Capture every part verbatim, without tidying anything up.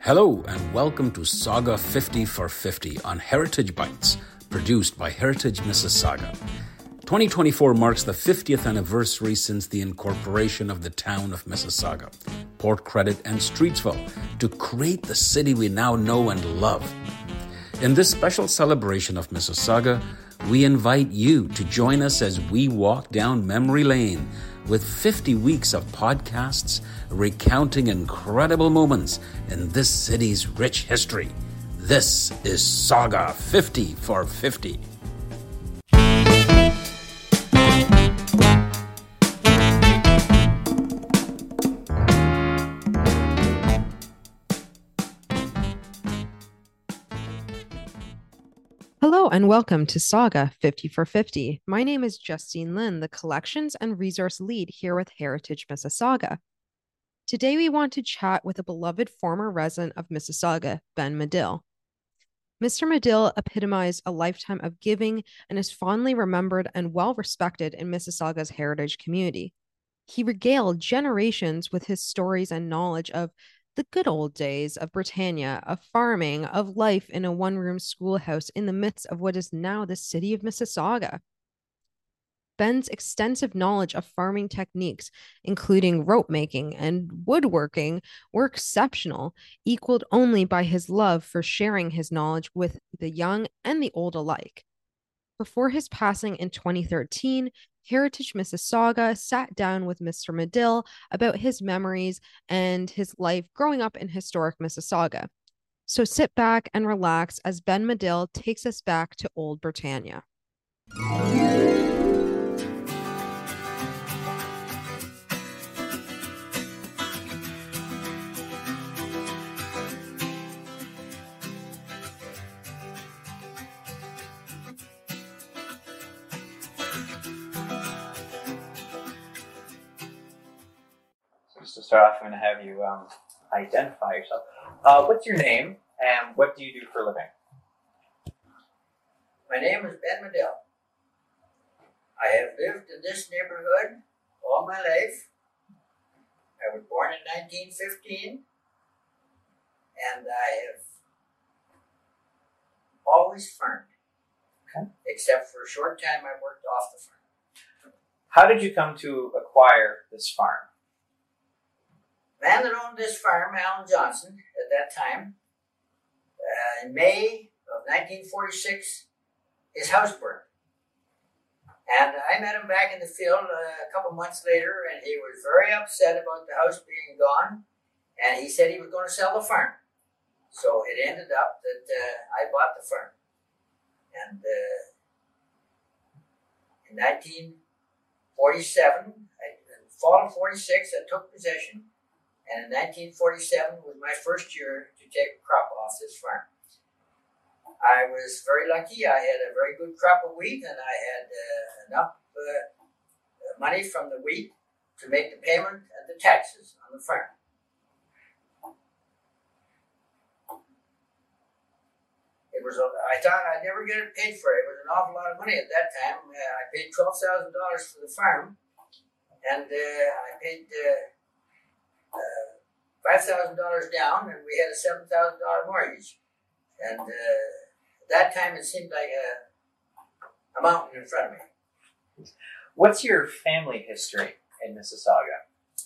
Hello and welcome to Saga fifty for fifty on Heritage Bites, produced by Heritage Mississauga. twenty twenty-four marks the fiftieth anniversary since the incorporation of the town of Mississauga, Port Credit and Streetsville to create the city we now know and love. In this special celebration of Mississauga, we invite you to join us as we walk down memory lane with fifty weeks of podcasts recounting incredible moments in this city's rich history. This is Saga fifty for fifty. Hello and welcome to Saga fifty for fifty. My name is Justine Lynn, the Collections and Resource Lead here with Heritage Mississauga. Today we want to chat with a beloved former resident of Mississauga, Ben Medill. Mister Medill epitomized a lifetime of giving and is fondly remembered and well respected in Mississauga's heritage community. He regaled generations with his stories and knowledge of the good old days of Britannia, of farming, of life in a one-room schoolhouse in the midst of what is now the city of Mississauga. Ben's extensive knowledge of farming techniques, including rope making and woodworking, were exceptional, equaled only by his love for sharing his knowledge with the young and the old alike. Before his passing in twenty thirteen, Heritage Mississauga sat down with Mister Medill about his memories and his life growing up in historic Mississauga. So sit back and relax as Ben Medill takes us back to Old Britannia. To start off, I'm going to have you um, identify yourself. Uh, what's your name and what do you do for a living? My name is Ben Medill. I have lived in this neighborhood all my life. I was born in nineteen fifteen and I have always farmed. Okay. Except for a short time I worked off the farm. How did you come to acquire this farm? The man that owned this farm, Alan Johnson, at that time, uh, in May of nineteen forty-six, his house burned. And I met him back in the field uh, a couple months later, and he was very upset about the house being gone, and he said he was going to sell the farm. So it ended up that uh, I bought the farm. And uh, in nineteen forty-seven, I, in fall of forty-six, I took possession. And in nineteen forty-seven was my first year to take a crop off this farm. I was very lucky. I had a very good crop of wheat, and I had uh, enough uh, money from the wheat to make the payment and the taxes on the farm. It was. A, I thought I'd never get it paid for. It was an awful lot of money at that time. Uh, I paid twelve thousand dollars for the farm, and uh, I paid. Uh, Uh, five thousand dollars down, and we had a seven thousand dollars mortgage. And uh, at that time, it seemed like a, a mountain in front of me. What's your family history in Mississauga?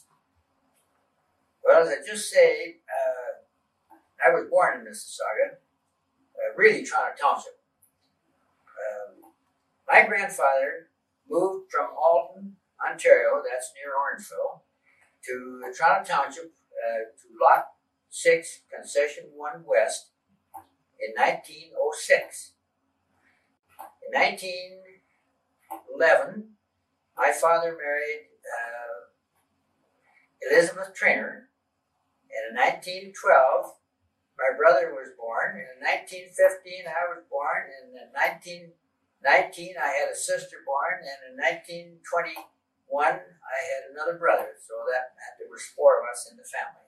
Well, as I just say, uh, I was born in Mississauga, uh, really Toronto Township. Um, my grandfather moved from Alton, Ontario, that's near Orangeville, to Toronto Township, uh, to Lot six, Concession one West, in nineteen oh six. In nineteen eleven, my father married uh, Elizabeth Trainer, and in nineteen twelve, my brother was born. In nineteen fifteen, I was born, and in nineteen nineteen, I had a sister born, and in nineteen twenty-one, I had another brother, so that meant there was four of us in the family.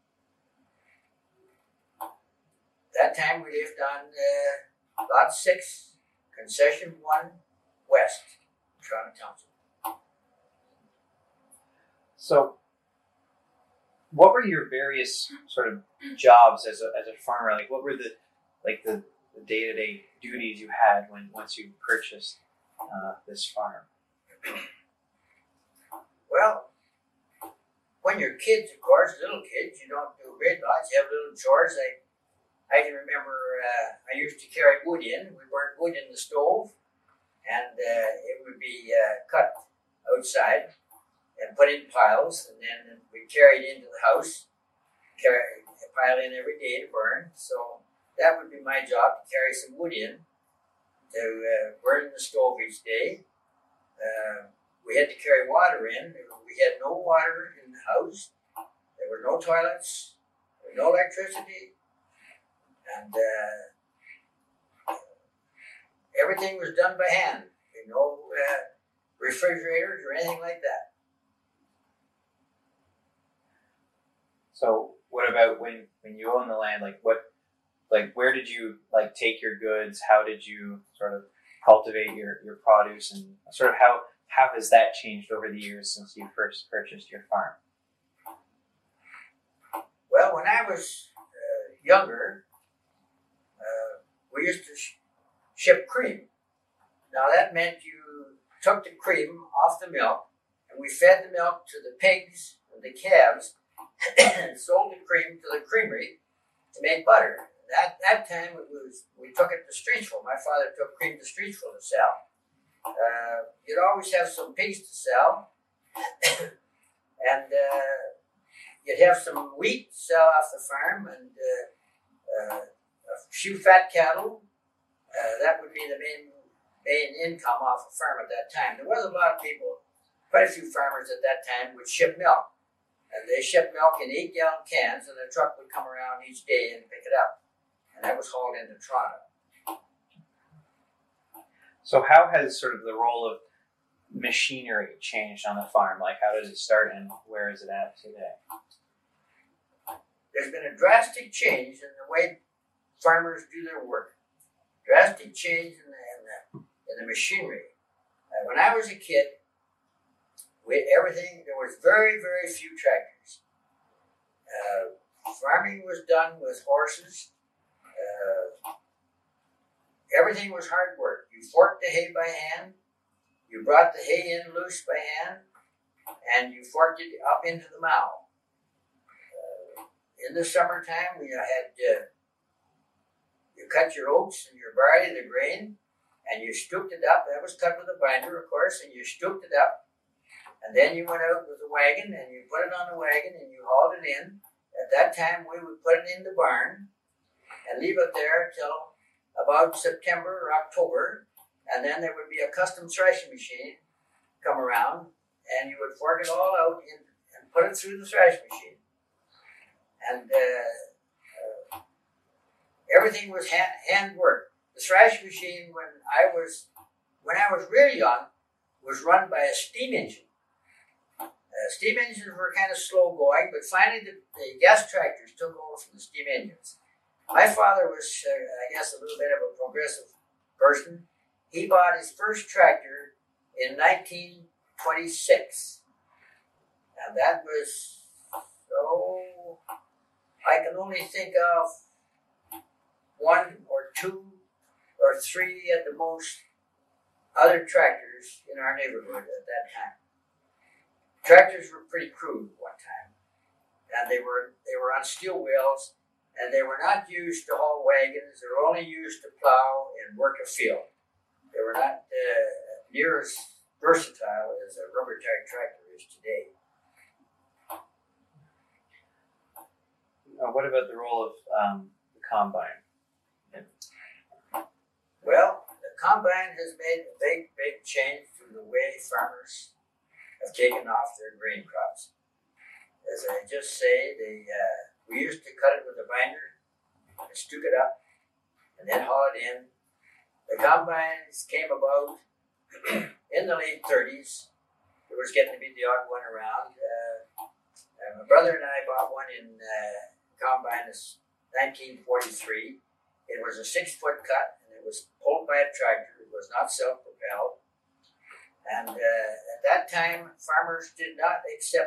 That time we lived on uh, Lot six, Concession one West, Toronto Township. So what were your various sort of jobs as a as a farmer? Like, what were the like the day to day duties you had when once you purchased uh, this farm? Well, when you're kids, of course, little kids, you don't do great lots. You have little chores. I I can remember uh, I used to carry wood in. We burned wood in the stove, and uh, it would be uh, cut outside and put in piles, and then we carried into the house, carry a pile in every day to burn. So that would be my job, to carry some wood in to uh, burn in the stove each day. Uh, we had to carry water in. We had no water in the house. There were no toilets. There was no electricity. And uh, everything was done by hand. There were no uh, refrigerators or anything like that. So what about when, when you own the land? Like what, like where did you like take your goods? How did you sort of cultivate your, your produce, and sort of how how has that changed over the years since you first purchased your farm? Well, when I was uh, younger, uh, we used to sh- ship cream. Now that meant you took the cream off the milk, and we fed the milk to the pigs and the calves, and sold the cream to the creamery to make butter. At that time, it was we took it to Streetsville. My father took cream to Streetsville to sell. Uh, you'd always have some pigs to sell, and uh, you'd have some wheat to sell off the farm, and uh, uh, a few fat cattle. Uh, that would be the main main income off the farm at that time. There was a lot of people, quite a few farmers at that time, would ship milk. And they shipped milk in eight-gallon cans, and a truck would come around each day and pick it up. And that was hauled into Toronto. So how has sort of the role of machinery changed on the farm? Like, how does it start, and where is it at today? There's been a drastic change in the way farmers do their work. Drastic change in the, in the, in the machinery. Uh, when I was a kid, we, everything, there was very, very few tractors. Uh, farming was done with horses. Uh, everything was hard work. You forked the hay by hand. You brought the hay in loose by hand, and you forked it up into the mow. Uh, in the summertime, we had uh, you cut your oats and your barley, the grain, and you stooped it up. That was cut with a binder, of course, and you stooped it up. And then you went out with a wagon, and you put it on the wagon, and you hauled it in. At that time, we would put it in the barn and leave it there till about September or October. And then there would be a custom thrashing machine come around, and you would fork it all out in, and put it through the thrashing machine. And uh, uh, everything was hand, hand work. The thrashing machine, when I was when I was really young, was run by a steam engine. Uh, steam engines were kind of slow going, but finally the, the gas tractors took over from the steam engines. My father was, uh, I guess, a little bit of a progressive person. He bought his first tractor in nineteen twenty-six. And that was, so, I can only think of one or two or three at the most other tractors in our neighborhood at that time. Tractors were pretty crude at one time, and they were they were on steel wheels, and they were not used to haul wagons. They were only used to plow and work a field. They were not uh, near as versatile as a rubber tire tractor is today. Uh, what about the role of um, the combine? Well, the combine has made a big, big change to the way farmers have taken off their grain crops. As I just say, they uh, we used to cut it with a binder, and stoop it up, and then haul it in. The combines came about in the late thirties. There was getting to be the odd one around. Uh, and my brother and I bought one in uh, combine in nineteen forty-three. It was a six-foot cut, and it was pulled by a tractor. It was not self-propelled. And uh, at that time, farmers did not accept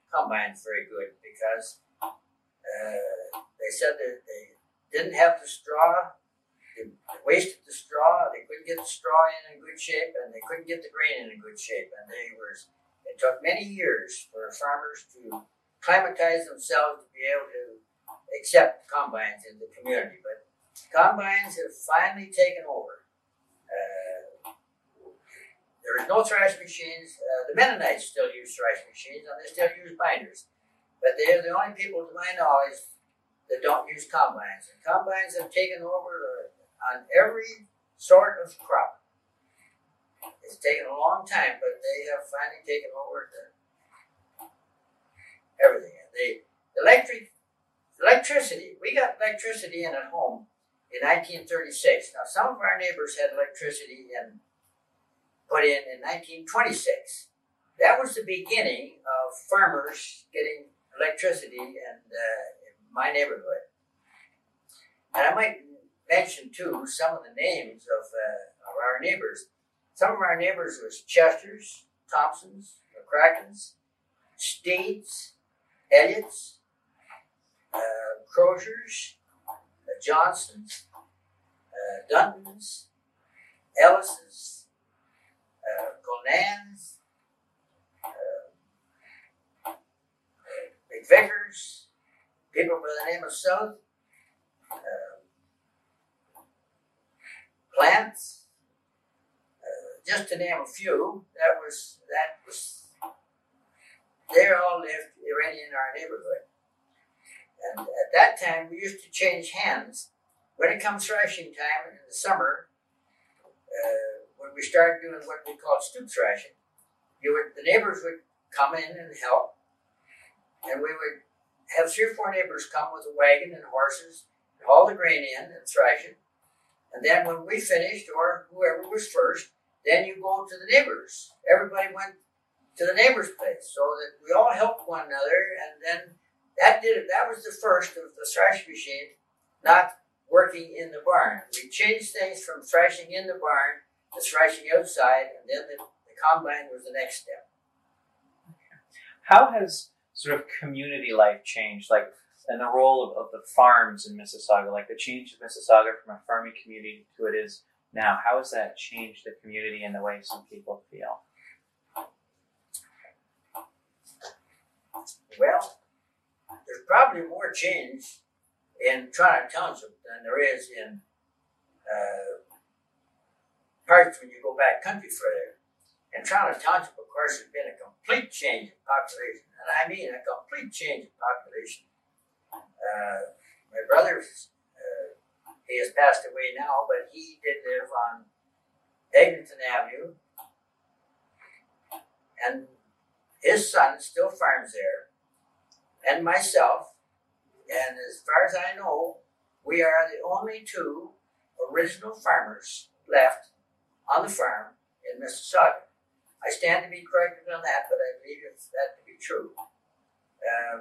combines very good because uh, they said that they didn't have the straw, they wasted the straw, they couldn't get the straw in in good shape, and they couldn't get the grain in in good shape. And they were, it took many years for farmers to acclimatize themselves to be able to accept combines in the community. But combines have finally taken over. Uh, there is no thrash machines. Uh, the Mennonites still use thrash machines, and they still use binders. But they are the only people, to my knowledge, that don't use combines. And combines have taken over on every sort of crop. It's taken a long time, but they have finally taken over the, everything. And the electric, electricity, we got electricity in at home in nineteen thirty-six. Now, some of our neighbors had electricity in, put in in nineteen twenty-six. That was the beginning of farmers getting electricity and uh, my neighborhood. And I might mention, too, some of the names of, uh, of our neighbors. Some of our neighbors was Chesters, Thompsons, McCrackens, Steeds, Elliots, uh, Croziers, uh, Johnsons, uh, Duntons, Ellises, uh, Conans, uh, McVickers, people by the name of South, uh, Plants, uh, just to name a few. That was that was. They all lived already in our neighborhood, and at that time we used to change hands. When it comes thrashing time in the summer, uh, when we started doing what we called stoop thrashing, you would the neighbors would come in and help, and we would have three or four neighbors come with a wagon and horses, and haul the grain in and thrash it. And then when we finished, or whoever was first, then you go to the neighbors. Everybody went to the neighbor's place, so that we all helped one another. And then that did it. That was the first of the thrash machine not working in the barn. We changed things from thrashing in the barn to thrashing outside, and then the, the combine was the next step. How has sort of community life changed, like, and the role of, of the farms in Mississauga, like the change of Mississauga from a farming community to it is now? How has that changed the community and the way some people feel? Well, there's probably more change in Toronto Township than there is in uh, parts when you go back country further. In Toronto Township, of course, there's been a complete change in population, and I mean a complete change in population. Uh, my brother, uh, he has passed away now, but he did live on Eglinton Avenue, and his son still farms there, and myself, and as far as I know, we are the only two original farmers left on the farm in Mississauga. I stand to be corrected on that, but I believe it's that to be true. Um,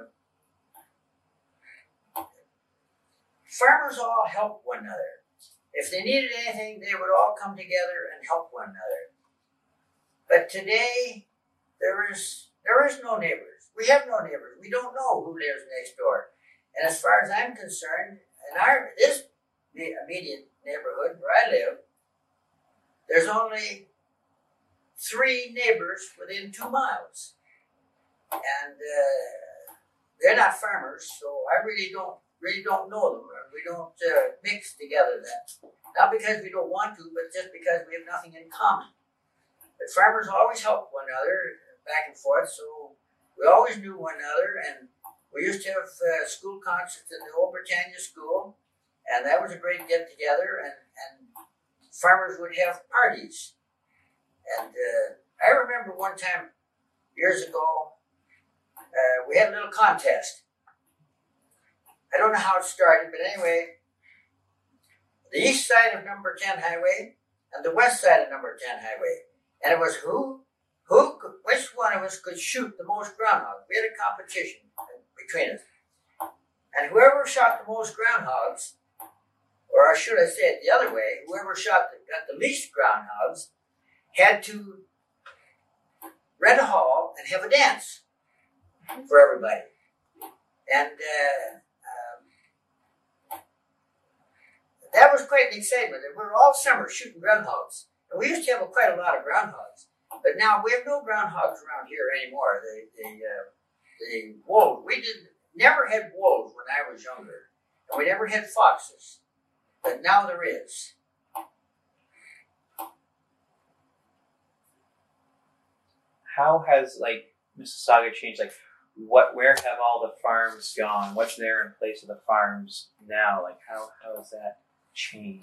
farmers all help one another. If they needed anything, they would all come together and help one another. But today, there is there is no neighbors. We have no neighbors. We don't know who lives next door. And as far as I'm concerned, in our this immediate neighborhood where I live, there's only three neighbors within two miles. And uh, they're not farmers, so I really don't really don't know them. We don't uh, mix together that. Not because we don't want to, but just because we have nothing in common. But farmers always help one another back and forth, so we always knew one another. And we used to have uh, school concerts in the Old Britannia School, and that was a great get-together, and, and farmers would have parties. And uh, I remember one time, years ago, uh, we had a little contest. I don't know how it started, but anyway, the east side of number ten highway and the west side of number ten highway. And it was who, who, could, which one of us could shoot the most groundhogs. We had a competition between us. And whoever shot the most groundhogs, or should I say it the other way, whoever shot the, got the least groundhogs had to rent a hall and have a dance. for everybody. And uh, um, that was quite an excitement. We were all summer shooting groundhogs. And we used to have quite a lot of groundhogs. But now we have no groundhogs around here anymore. The, the, uh, the wolves, we did, never had wolves when I was younger. And we never had foxes. But now there is. How has like Mississauga changed? Like, what? Where have all the farms gone? What's there in place of the farms now? Like, how how has that changed?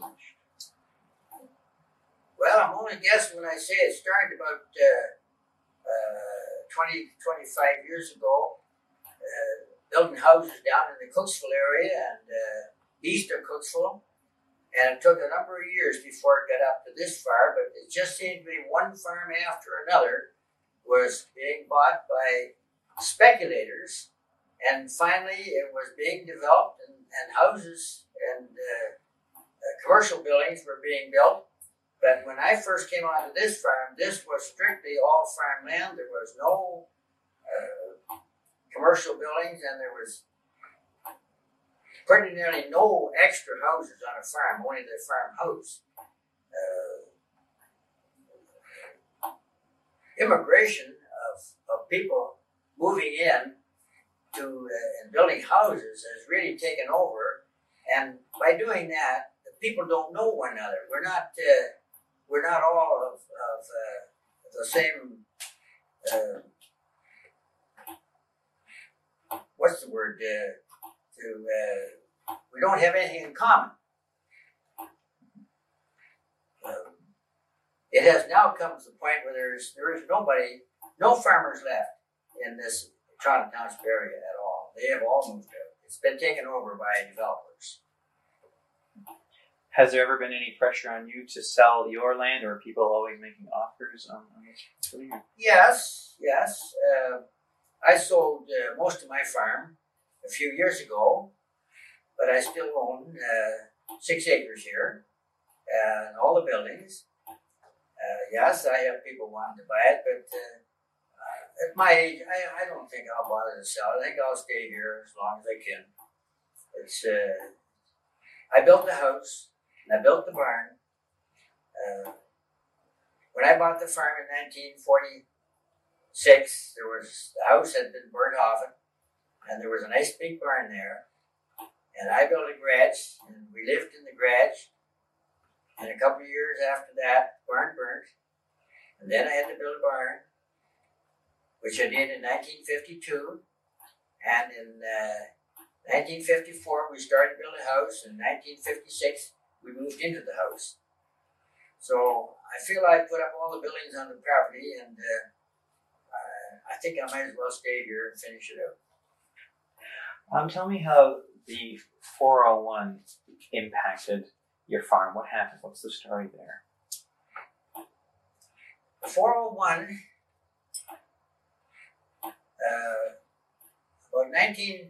Well, I'm only guessing when I say it started about uh, uh, twenty, twenty-five years ago, uh, building houses down in the Cooksville area and uh, east of Cooksville. And it took a number of years before it got up to this far, but it just seemed to be one farm after another was being bought by speculators, and finally it was being developed, and, and houses and uh, uh, commercial buildings were being built. But when I first came onto this farm, this was strictly all farmland. There was no uh, commercial buildings, and there was pretty nearly no extra houses on a farm, only the farm house. Uh, immigration of, of people moving in to uh, and building houses has really taken over, and by doing that, the people don't know one another. We're not uh, we're not all of, of uh, the same. Uh, what's the word? Uh, to uh, we don't have anything in common. Um, It has now come to the point where there's there is nobody, no farmers left in this Toronto Township area at all. They have all moved out. It's been taken over by developers. Has there ever been any pressure on you to sell your land, or are people always making offers on, on this land? Yes, yes. Uh, I sold uh, most of my farm a few years ago, but I still own uh, six acres here uh, and all the buildings. Uh, yes, I have people wanting to buy it, but uh, uh, at my age, I, I don't think I'll bother to sell it. I think I'll stay here as long as I can. It's uh, I built the house, and I built the barn. Uh, when I bought the farm in nineteen forty-six, there was the house had been burned off it, and there was a nice big barn there. And I built a garage, and we lived in the garage. And a couple of years after that, the barn burnt. And then I had to build a barn, which I did in nineteen fifty-two. And in uh, nineteen fifty-four, we started to build a house. In nineteen fifty-six, we moved into the house. So I feel I put up all the buildings on the property, and uh, uh, I think I might as well stay here and finish it out. Um, tell me how the four oh one impacted your farm. What happened? What's the story there? The four oh one, uh, about nineteen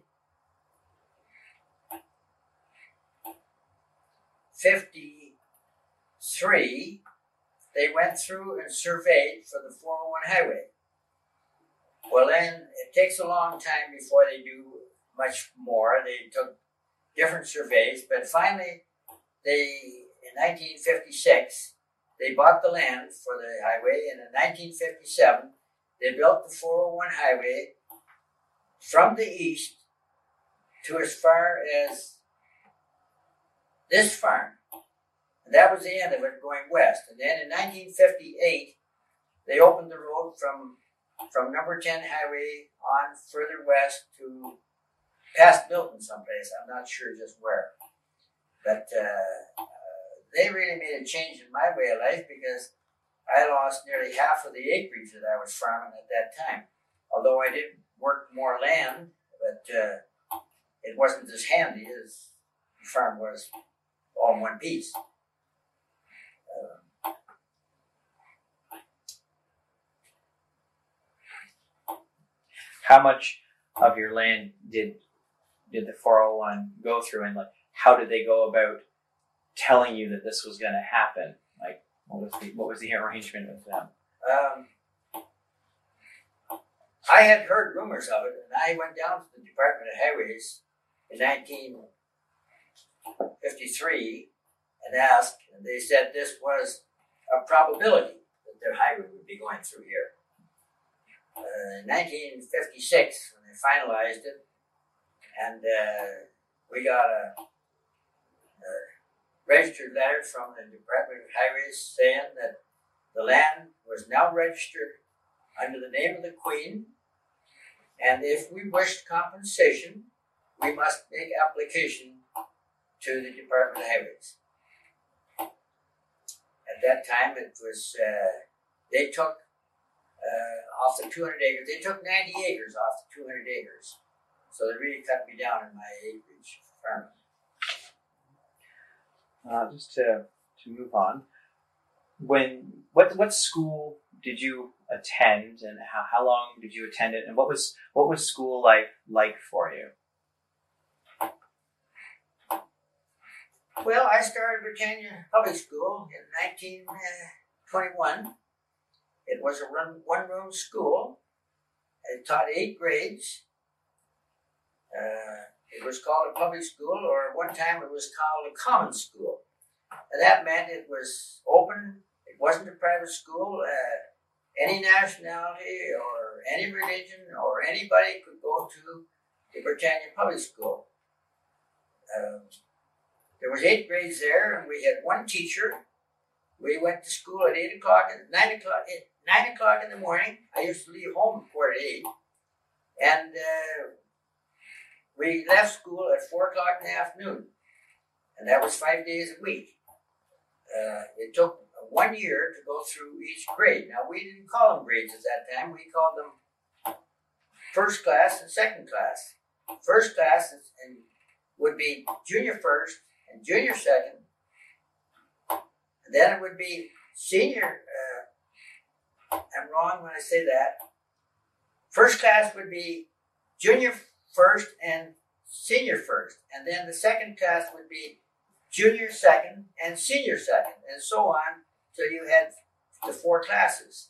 fifty-three, they went through and surveyed for the four oh one highway. Well, then it takes a long time before they do much more. They took different surveys, but finally, they in nineteen fifty-six, they bought the land for the highway, and in nineteen fifty-seven, they built the four oh one highway from the east to as far as this farm. And that was the end of it, going west. And then in nineteen fifty-eight, they opened the road from, from number ten highway on further west to past Milton someplace. I'm not sure just where. But uh, uh, they really made a change in my way of life, because I lost nearly half of the acreage that I was farming at that time. Although I did work more land, but uh, it wasn't as handy as the farm was all in one piece. Uh, How much of your land did did the four oh one go through, and like how did they go about telling you that this was going to happen? Like, what was the what was the arrangement with them? Um, I had heard rumors of it, and I went down to the Department of Highways in nineteen fifty-three and asked, and they said this was a probability that the highway would be going through here. Uh, in nineteen fifty-six, when they finalized it, and uh, we got a, a registered letter from the Department of Highways saying that the land was now registered under the name of the Queen, and if we wished compensation, we must make application to the Department of Highways. At that time, it was, uh, they took uh, off the two hundred acres, they took ninety acres off the two hundred acres. So they really cut me down in my acreage farming. Uh, just to to move on, when what what school did you attend, and how, how long did you attend it, and what was what was school life like for you? Well, I started Britannia Public School in nineteen twenty-one. It was a run, one-room school. It taught eight grades. Uh, it was called a public school, or at one time it was called a common school. And that meant it was open. It wasn't a private school. Uh, any nationality or any religion or anybody could go to the Britannia Public School. Um, there was eight grades there, and we had one teacher. We went to school at eight o'clock, and nine o'clock, nine o'clock in the morning. I used to leave home at quarter to eight, and uh, we left school at four o'clock in the afternoon, and that was five days a week. Uh, it took one year to go through each grade. Now, we didn't call them grades at that time. We called them first class and second class. First class and would be junior first and junior second. And then it would be senior. Uh, I'm wrong when I say that. First class would be junior first and senior first. And then the second class would be junior second and senior second, and so on, till you had the four classes.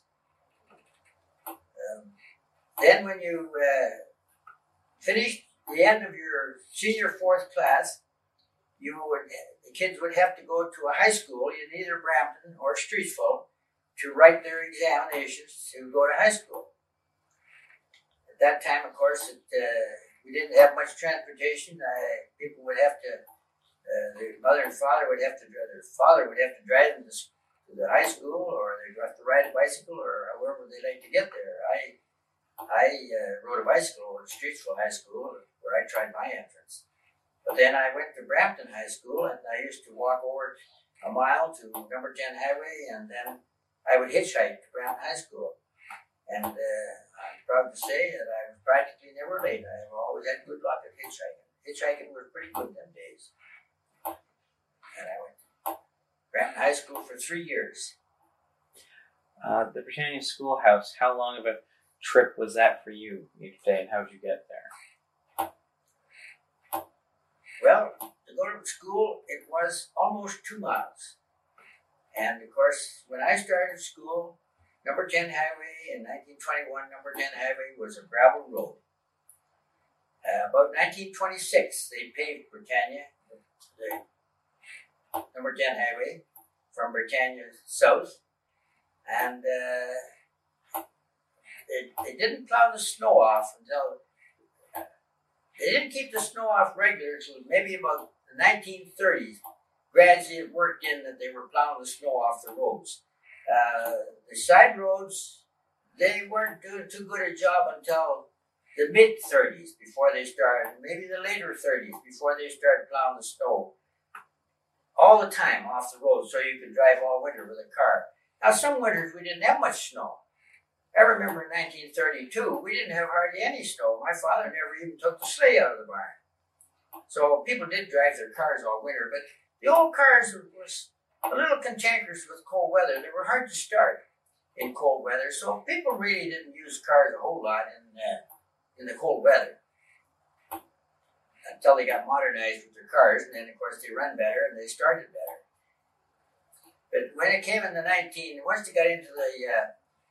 Um, then when you uh, finished the end of your senior fourth class, you would the kids would have to go to a high school in either Brampton or Streetsville to write their examinations to go to high school. At that time, of course, it, uh, we didn't have much transportation. Uh, people would have to Uh, their mother and father would have to, their father would have to drive them to, to the high school, or they'd have to ride a bicycle, or however they like to get there. I I uh, rode a bicycle at Streetsville High School, where I tried my entrance. But then I went to Brampton High School, and I used to walk over a mile to number ten Highway, and then I would hitchhike to Brampton High School. And uh, I'm proud to say that I was practically never late. I've always had good luck at hitchhiking. Hitchhiking was pretty good them days. And I went to Brampton High School for three years. Uh, the Britannia Schoolhouse, how long of a trip was that for you each day, and how did you get there? Well, to go to school, it was almost two miles. And of course, when I started school, number ten Highway in nineteen twenty-one, number ten Highway was a gravel road. Uh, about nineteen twenty-six, they paved Britannia, the number ten Highway, from Britannia south, and uh, they, they didn't plow the snow off until, uh, they didn't keep the snow off regular until maybe about the nineteen thirties. Gradually it worked in that they were plowing the snow off the roads. Uh, the side roads, they weren't doing too good a job until the mid thirties before they started, maybe the later thirties before they started plowing the snow all the time off the road, so you could drive all winter with a car. Now, some winters we didn't have much snow. I remember in nineteen thirty-two, we didn't have hardly any snow. My father never even took the sleigh out of the barn. So people did drive their cars all winter, but the old cars was a little cantankerous with cold weather. They were hard to start in cold weather, so people really didn't use cars a whole lot in uh, in the cold weather, until they got modernized with their cars, and then of course they run better and they started better. But when it came in the nineteen, once they got into the uh,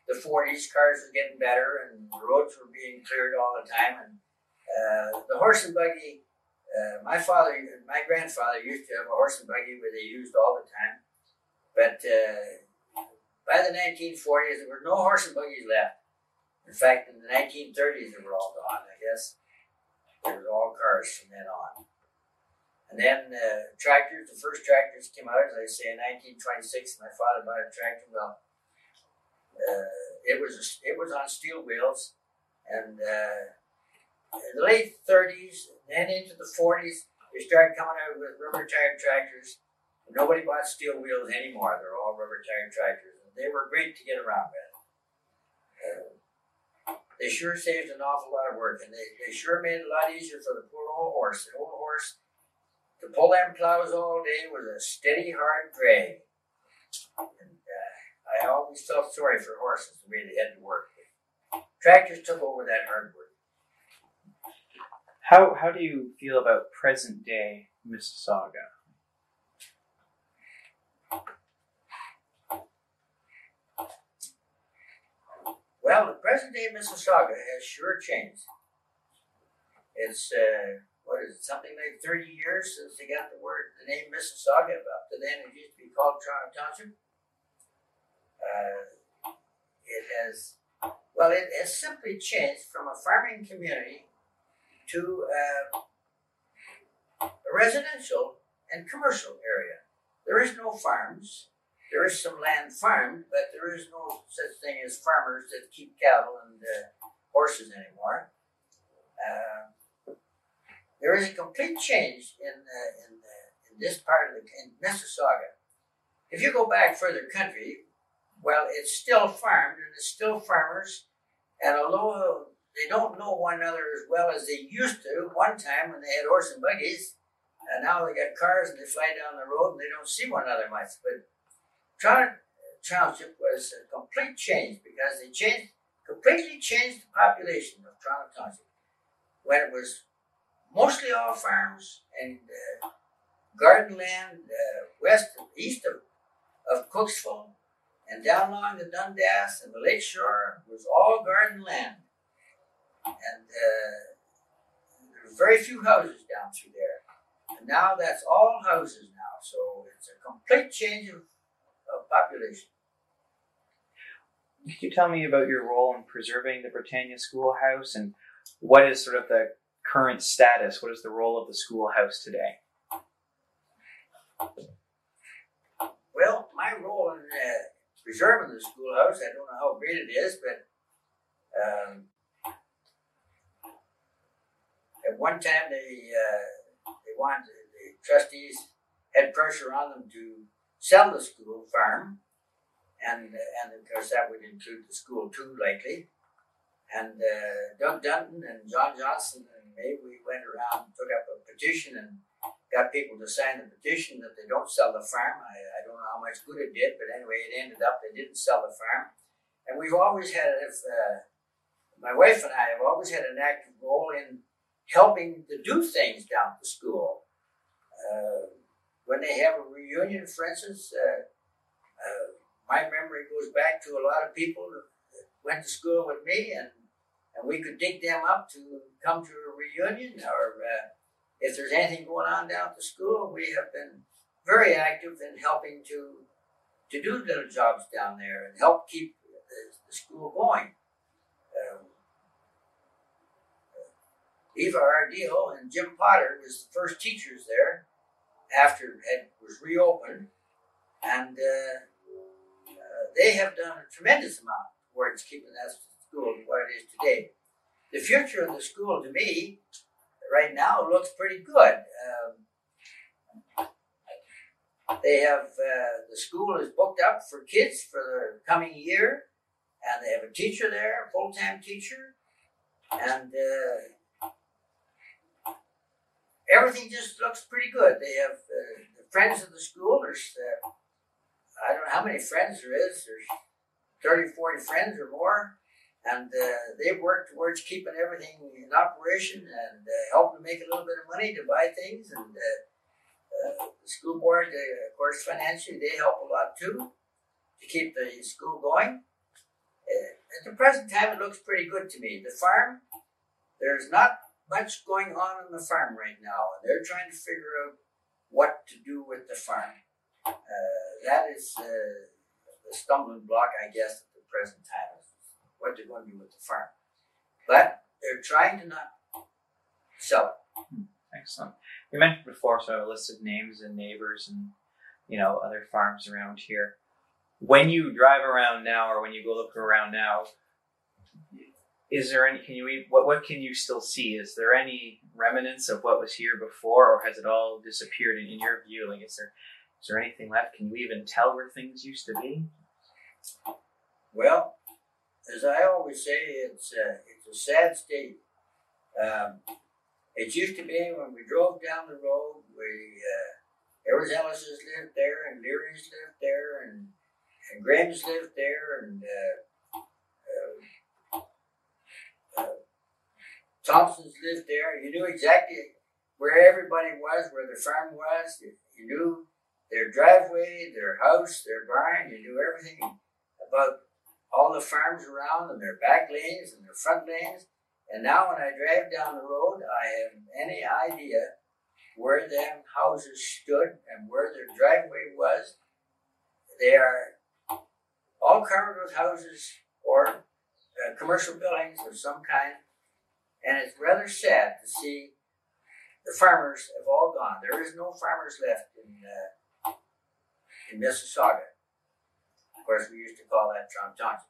the forties, cars were getting better and the roads were being cleared all the time. And uh, the horse and buggy, uh, my father, my grandfather used to have a horse and buggy where they used all the time. But uh, by the nineteen forties, there were no horse and buggies left. In fact, in the nineteen thirties, they were all gone, I guess. They were all cars from then on. And then uh, tractors, the first tractors came out, as I say, in nineteen twenty-six. My father bought a tractor. Well, uh, it was it was on steel wheels. And uh, in the late thirties, and then into the forties, they started coming out with rubber-tired tractors. Nobody bought steel wheels anymore. They're all rubber-tired tractors. And they were great to get around with. Uh, they sure saved an awful lot of work, and they, they sure made it a lot easier for the poor old horse. The old horse, to pull them plows all day was a steady, hard drag. And uh, I always felt sorry for horses the way they had to work. Tractors took over that hard work. How how do you feel about present day Mississauga? Well, the present day Mississauga has sure changed. It's, uh, what is it, something like thirty years since they got the word, the name Mississauga. Up to then, it used to be called Toronto Township. Uh, it has, well, it has simply changed from a farming community to uh, a residential and commercial area. There is no farms. There is some land farmed, but there is no such thing as farmers that keep cattle and uh, horses anymore. Uh, there is a complete change in uh, in, uh, in this part of the in Mississauga. If you go back further country, well, it's still farmed and it's still farmers. And although they don't know one another as well as they used to one time when they had horse and buggies, and now they got cars and they fly down the road and they don't see one another much. But Toronto Township was a complete change because they changed, completely changed the population of Toronto Township when it was mostly all farms and uh, garden land uh, west and east of, of Cooksville and down along the Dundas and the lake shore was all garden land. And uh, there were very few houses down through there. And now that's all houses now. So it's a complete change of of population. Could you tell me about your role in preserving the Britannia Schoolhouse and what is sort of the current status? What is the role of the schoolhouse today? Well, my role in uh, preserving the schoolhouse, I don't know how great it is, but um, at one time they uh, they wanted, the trustees had pressure on them to sell the school farm, and and of course that would include the school too, likely. And uh, Doug Dunton and John Johnson and me, we went around, took up a petition, and got people to sign the petition that they don't sell the farm. I, I don't know how much good it did, but anyway, it ended up they didn't sell the farm. And we've always had, if, uh, my wife and I have always had an active role in helping to do things down at the school. Uh, When they have a reunion, for instance, uh, uh, my memory goes back to a lot of people that went to school with me, and, and we could dig them up to come to a reunion, or uh, if there's anything going on down at the school, we have been very active in helping to to do little jobs down there and help keep the, the school going. Um, Eva Ardeel and Jim Potter was the first teachers there after it was reopened, and uh, uh, they have done a tremendous amount towards keeping that school what it is today. The future of the school, to me, right now looks pretty good. Um, they have uh, the school is booked up for kids for the coming year, and they have a teacher there, a full-time teacher, and uh, everything just looks pretty good. They have uh, the friends of the school. There's, uh, I don't know how many friends there is. There's thirty, forty friends or more. And uh, they work towards keeping everything in operation and uh, helping to make a little bit of money to buy things. And uh, uh, the school board, uh, of course, financially, they help a lot too to keep the school going. Uh, at the present time, it looks pretty good to me. The farm, there's not much going on on the farm right now, and they're trying to figure out what to do with the farm. Uh, that is uh, the stumbling block, I guess, at the present time, what they're going to do with the farm. But they're trying to not sell it. Excellent. You mentioned before sort of a list of names and neighbors and, you know, other farms around here. When you drive around now, or when you go look around now, is there any, can you, what, what can you still see? Is there any remnants of what was here before, or has it all disappeared in, in your view? Like, is there, is there anything left? Can you even tell where things used to be? Well, as I always say, it's a, it's a sad state. Um, it used to be when we drove down the road, we, uh, there was Ellis's lived there, and Leary's lived there, and, and Graham's lived there, and uh, uh, uh, Thompson's lived there. You knew exactly where everybody was, where the farm was. You, you knew their driveway, their house, their barn. You knew everything about all the farms around, and their back lanes and their front lanes. And now when I drive down the road, I haven't any idea where them houses stood and where their driveway was. They are all covered with houses or uh, commercial buildings of some kind. And it's rather sad to see the farmers have all gone. There is no farmers left in uh, in Mississauga. Of course, we used to call that Trump Township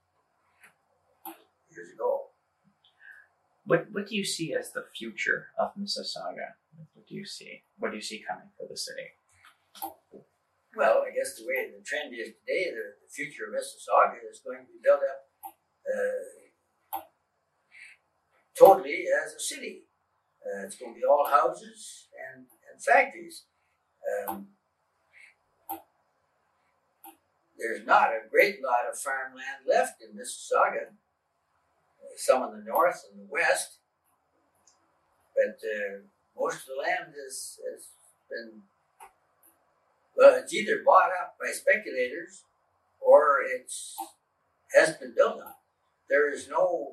years ago. What what do you see as the future of Mississauga? What do you see? What do you see coming for the city? Well, I guess the way the trend is today, the, the future of Mississauga is going to be built up uh, totally as a city. Uh, it's going to be all houses and, and factories. Um, there's not a great lot of farmland left in Mississauga. Uh, some in the north and the west, but uh, most of the land has, has been, well, it's either bought up by speculators or it's has been built on. There is no,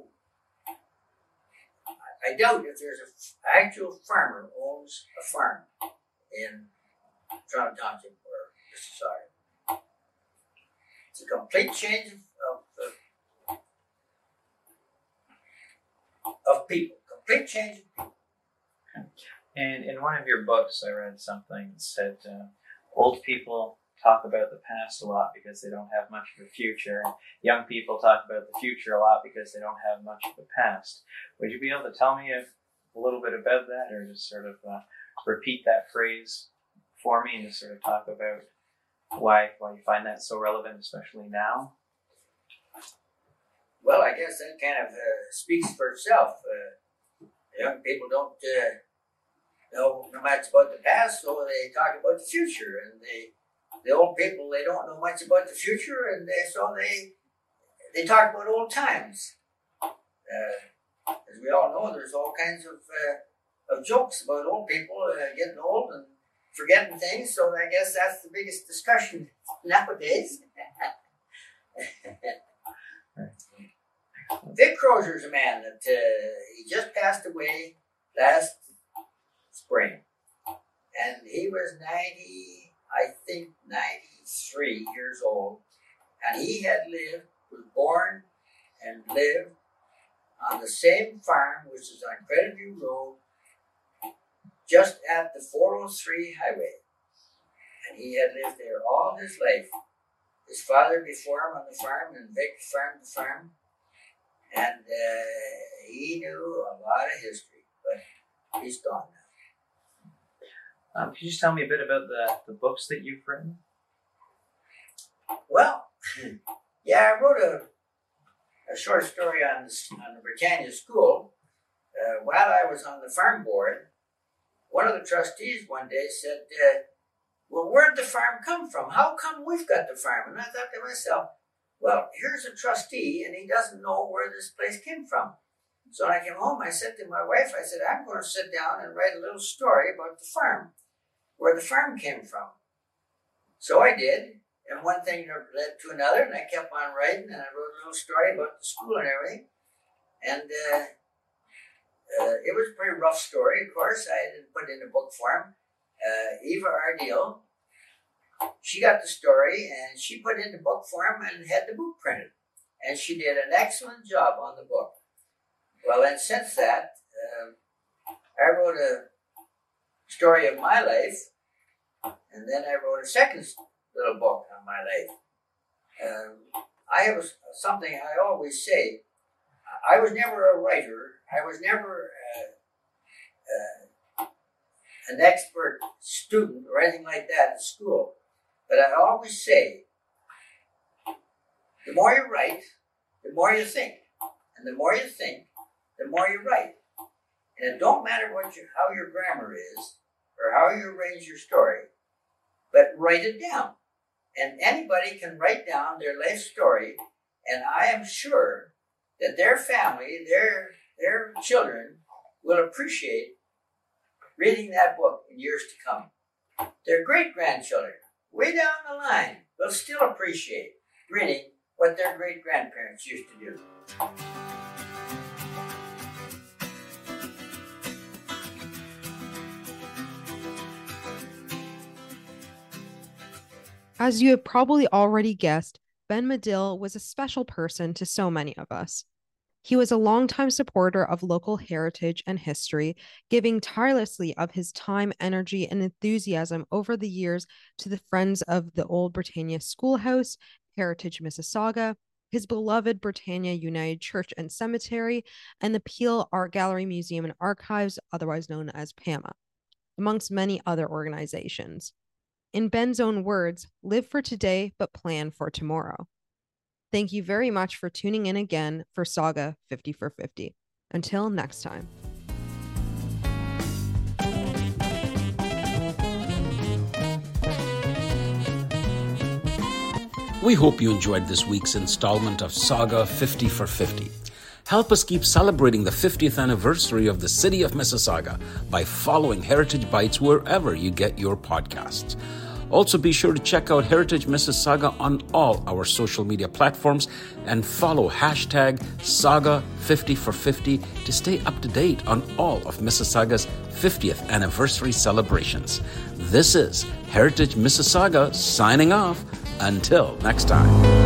I doubt if there's an actual farmer owns a farm in Toronto Township or Mississauga. It's a complete change of, of, of people, complete change of people. And in one of your books, I read something that said uh, old people talk about the past a lot because they don't have much of a future. And young people talk about the future a lot because they don't have much of a past. Would you be able to tell me a, a little bit about that, or just sort of uh, repeat that phrase for me and just sort of talk about why why you find that so relevant, especially now? Well, I guess that kind of uh, speaks for itself. Uh, young people don't uh, know much about the past, so they talk about the future. And they, the old people, they don't know much about the future, and they, so they they talk about old times. Uh, as we all know, there's all kinds of uh, of jokes about old people uh, getting old and forgetting things. So I guess that's the biggest discussion nowadays. Vic Crozier's a man that uh, he just passed away last spring, and he was ninety, I think ninety-three years old, and he had lived, was born and lived on the same farm, which is on Creditview Road, just at the four oh three highway, and he had lived there all his life. His father before him on the farm, and Vic farmed the farm, and uh, he knew a lot of history, but he's gone now. Um, could you just tell me a bit about the, the books that you've written? Well, yeah, I wrote a, a short story on, on the Britannia School. Uh, while I was on the farm board, one of the trustees one day said, uh, well, where'd the farm come from? How come we've got the farm? And I thought to myself, well, here's a trustee, and he doesn't know where this place came from. So when I came home, I said to my wife, I said, I'm going to sit down and write a little story about the farm, where the farm came from. So I did, and one thing led to another, and I kept on writing, and I wrote a little story about the school and everything. And uh, uh, it was a pretty rough story, of course. I didn't put it in a book form. Uh, Eva Ardeel, she got the story, and she put it in book form and had the book printed. And she did an excellent job on the book. Well, and since that, um, I wrote a story of my life, and then I wrote a second little book on my life. Um, I was something I always say. I was never a writer. I was never uh, uh, an expert student or anything like that in school. But I always say, the more you write, the more you think. And the more you think, the more you write. And it don't matter what you, how your grammar is or how you arrange your story, but write it down. And anybody can write down their life story, and I am sure that their family, their, their children will appreciate reading that book in years to come. Their great-grandchildren, way down the line, will still appreciate reading what their great-grandparents used to do. As you have probably already guessed, Ben Medill was a special person to so many of us. He was a longtime supporter of local heritage and history, giving tirelessly of his time, energy, and enthusiasm over the years to the Friends of the Old Britannia Schoolhouse, Heritage Mississauga, his beloved Britannia United Church and Cemetery, and the Peel Art Gallery Museum and Archives, otherwise known as P A M A, amongst many other organizations. In Ben's own words, live for today, but plan for tomorrow. Thank you very much for tuning in again for Saga fifty for fifty. Until next time. We hope you enjoyed this week's installment of Saga fifty for fifty. Help us keep celebrating the fiftieth anniversary of the city of Mississauga by following Heritage Bites wherever you get your podcasts. Also, be sure to check out Heritage Mississauga on all our social media platforms and follow hashtag Saga fifty for fifty to stay up to date on all of Mississauga's fiftieth anniversary celebrations. This is Heritage Mississauga signing off. Until next time.